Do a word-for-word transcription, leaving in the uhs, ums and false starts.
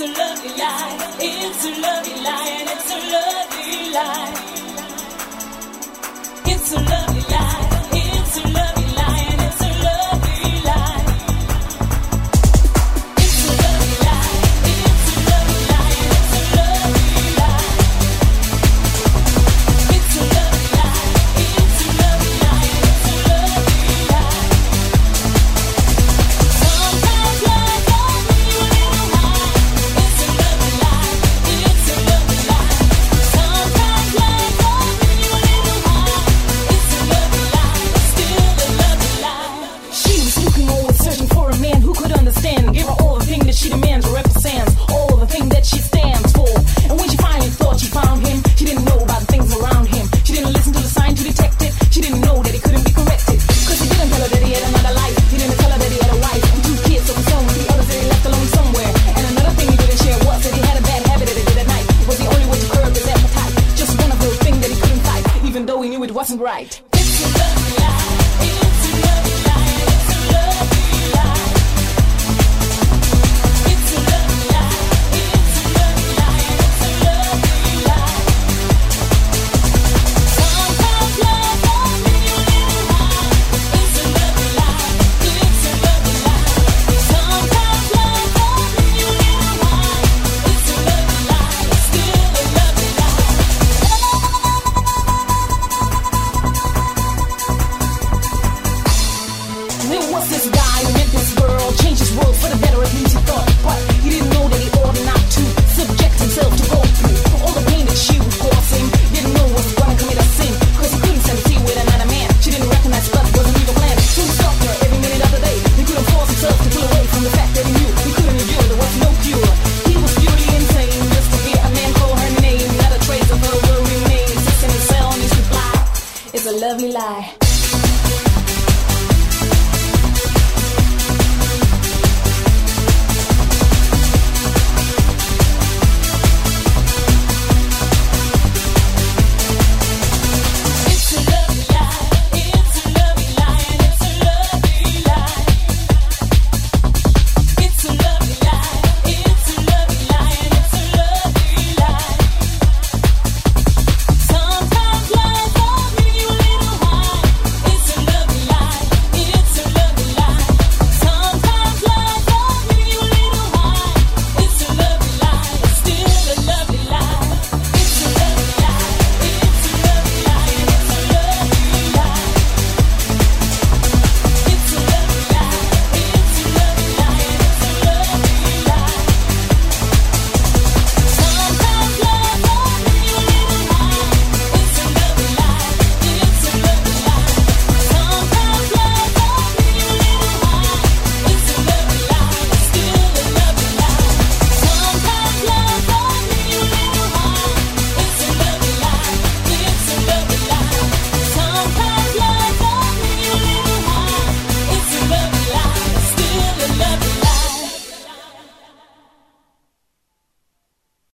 a lovely lie, it's a lovely lie, and it's a lovely lie. It's a lovely lie, it's a lovely lie, and it's a lovely lie. It's a lovely lie, it's a lovely lie, and it's a lovely lie. It's a lovely lie, it's a lovely lie, and it's a lovely lie. Sometimes love don't mean a little high. It's a lovely lie, it's a lovely lie. Sometimes love don't mean a little high. It's a lovely lie, still a lovely lie. She was looking always searching for a man who could understand, give her all the things that she demands or represents, all the things that she stands for. And when she finally thought she found him, she didn't know about the things around him. She didn't listen to the sign to detect it. She didn't know that it couldn't be corrected. Cause he didn't tell her that he had another life. He didn't tell her that he had a wife and two kids of his own, with the others that he left alone somewhere. And another thing he didn't share was that he had a bad habit that he did at night. Was the only way to curb his appetite. Just one of those things that he couldn't fight, even though he knew it wasn't right. It's a lovely lie, it's a lovely lie, and it's a lovely lie. It's a lovely lie, it's a lovely lie, and it's a lovely lie. Sometimes love don't mean a little high. It's a lovely lie, it's a lovely lie. Sometimes love don't mean a little high. It's a lovely lie, still a lovely lie. There was this guy who met this girl, changed his world for the better, at least he thought. But he didn't know that he ought not to subject himself to go through all the pain that she was causing. Didn't know was gonna commit a sin, cause he couldn't stand to see with another man. She didn't recognize blood wasn't even planned. So he stalked her every minute of the day. He couldn't force himself to pull away from the fact that he knew he couldn't endure, there was no cure. He was purely insane, just to hear a man call her name. Not a trace of her will remain. Sits in his cell and his reply, it's a lovely lie.